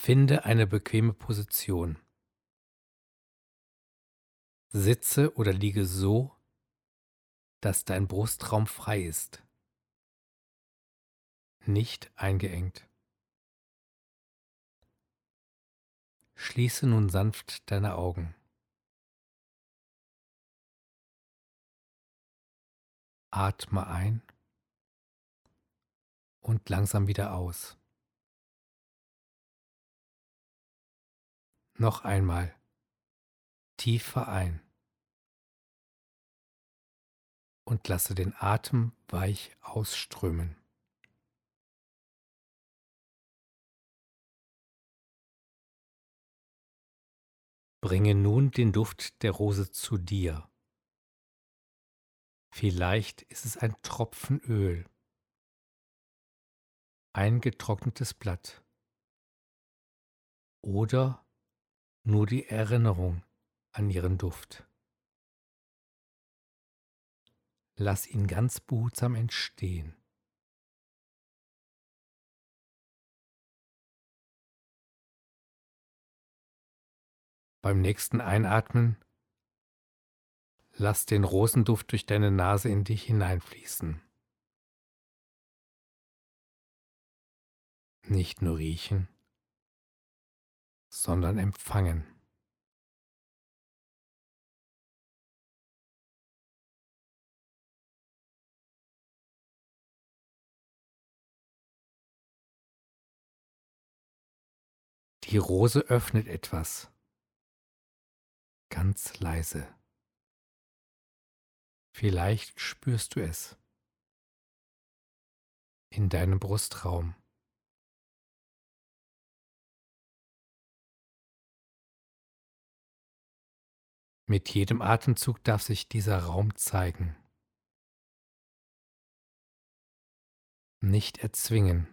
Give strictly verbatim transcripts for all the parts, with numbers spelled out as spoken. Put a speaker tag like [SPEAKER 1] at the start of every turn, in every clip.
[SPEAKER 1] Finde eine bequeme Position. Sitze oder liege so, dass dein Brustraum frei ist, nicht eingeengt. Schließe nun sanft deine Augen. Atme ein und langsam wieder aus. Noch einmal tiefer ein und lasse den Atem weich ausströmen. Bringe nun den Duft der Rose zu dir. Vielleicht ist es ein Tropfen Öl, ein getrocknetes Blatt oder nur die Erinnerung an ihren Duft. Lass ihn ganz behutsam entstehen. Beim nächsten Einatmen lass den Rosenduft durch deine Nase in dich hineinfließen. Nicht nur riechen, sondern empfangen. Die Rose öffnet etwas, ganz leise. Vielleicht spürst du es in deinem Brustraum. Mit jedem Atemzug darf sich dieser Raum zeigen. Nicht erzwingen,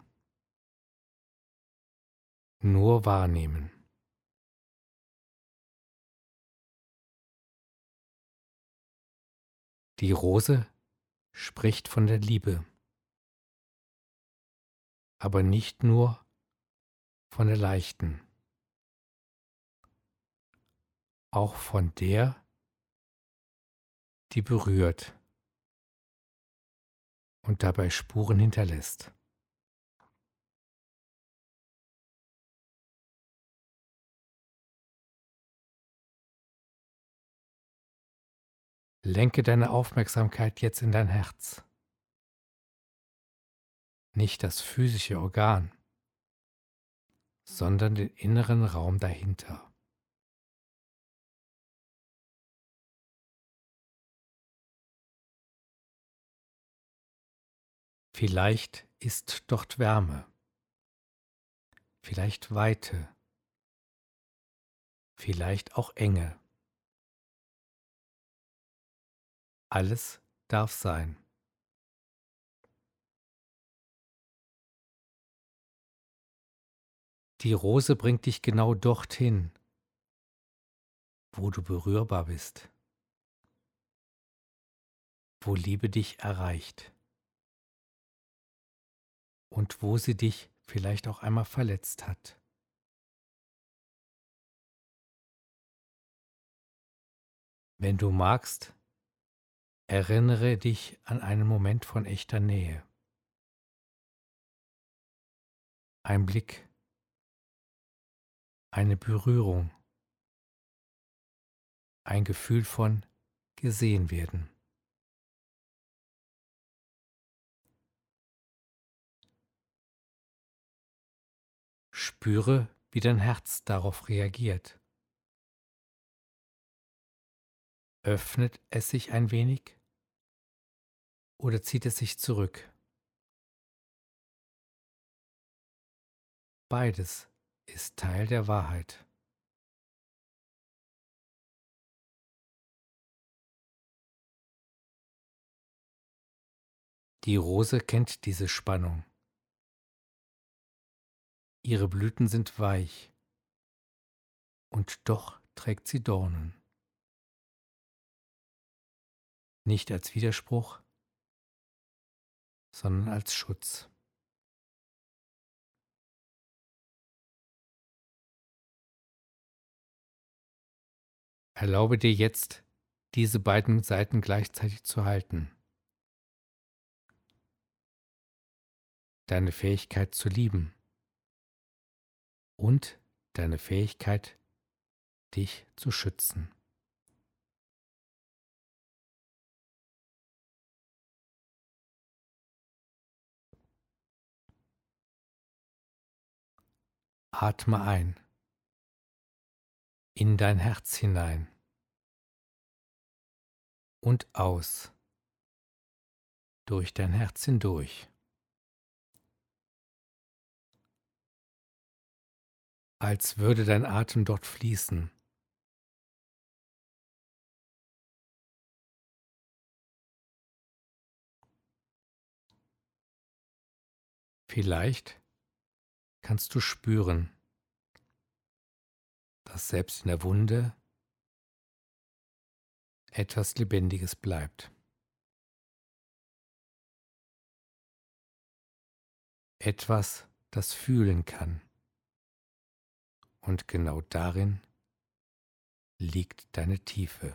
[SPEAKER 1] nur wahrnehmen. Die Rose spricht von der Liebe, aber nicht nur von der leichten, auch von der, die berührt und dabei Spuren hinterlässt. Lenke deine Aufmerksamkeit jetzt in dein Herz, nicht das physische Organ, sondern den inneren Raum dahinter. Vielleicht ist dort Wärme, vielleicht Weite, vielleicht auch Enge. Alles darf sein. Die Rose bringt dich genau dorthin, wo du berührbar bist, wo Liebe dich erreicht und wo sie dich vielleicht auch einmal verletzt hat. Wenn du magst, erinnere dich an einen Moment von echter Nähe. Ein Blick, eine Berührung, ein Gefühl von gesehen werden. Spüre, wie dein Herz darauf reagiert. Öffnet es sich ein wenig oder zieht es sich zurück? Beides ist Teil der Wahrheit. Die Rose kennt diese Spannung. Ihre Blüten sind weich und doch trägt sie Dornen. Nicht als Widerspruch, sondern als Schutz. Erlaube dir jetzt, diese beiden Seiten gleichzeitig zu halten. Deine Fähigkeit zu lieben und deine Fähigkeit, dich zu schützen. Atme ein in dein Herz hinein und aus durch dein Herz hindurch, als würde dein Atem dort fließen. Vielleicht kannst du spüren, dass selbst in der Wunde etwas Lebendiges bleibt. Etwas, das fühlen kann. Und genau darin liegt deine Tiefe.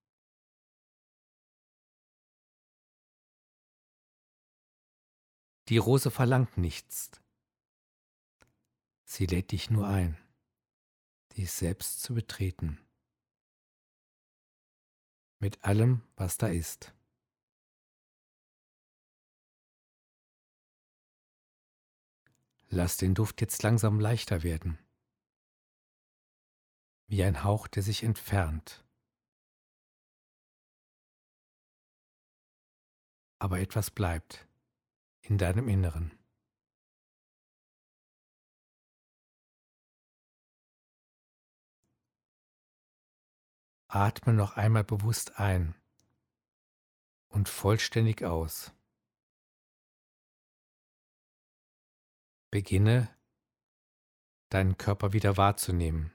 [SPEAKER 1] Die Rose verlangt nichts. Sie lädt dich nur ein, dich selbst zu betreten. Mit allem, was da ist. Lass den Duft jetzt langsam leichter werden. Wie ein Hauch, der sich entfernt. Aber etwas bleibt in deinem Inneren. Atme noch einmal bewusst ein und vollständig aus. Beginne, deinen Körper wieder wahrzunehmen.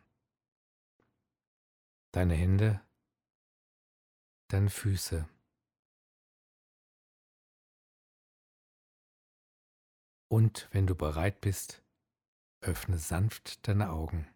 [SPEAKER 1] Deine Hände, deine Füße. Und wenn du bereit bist, öffne sanft deine Augen.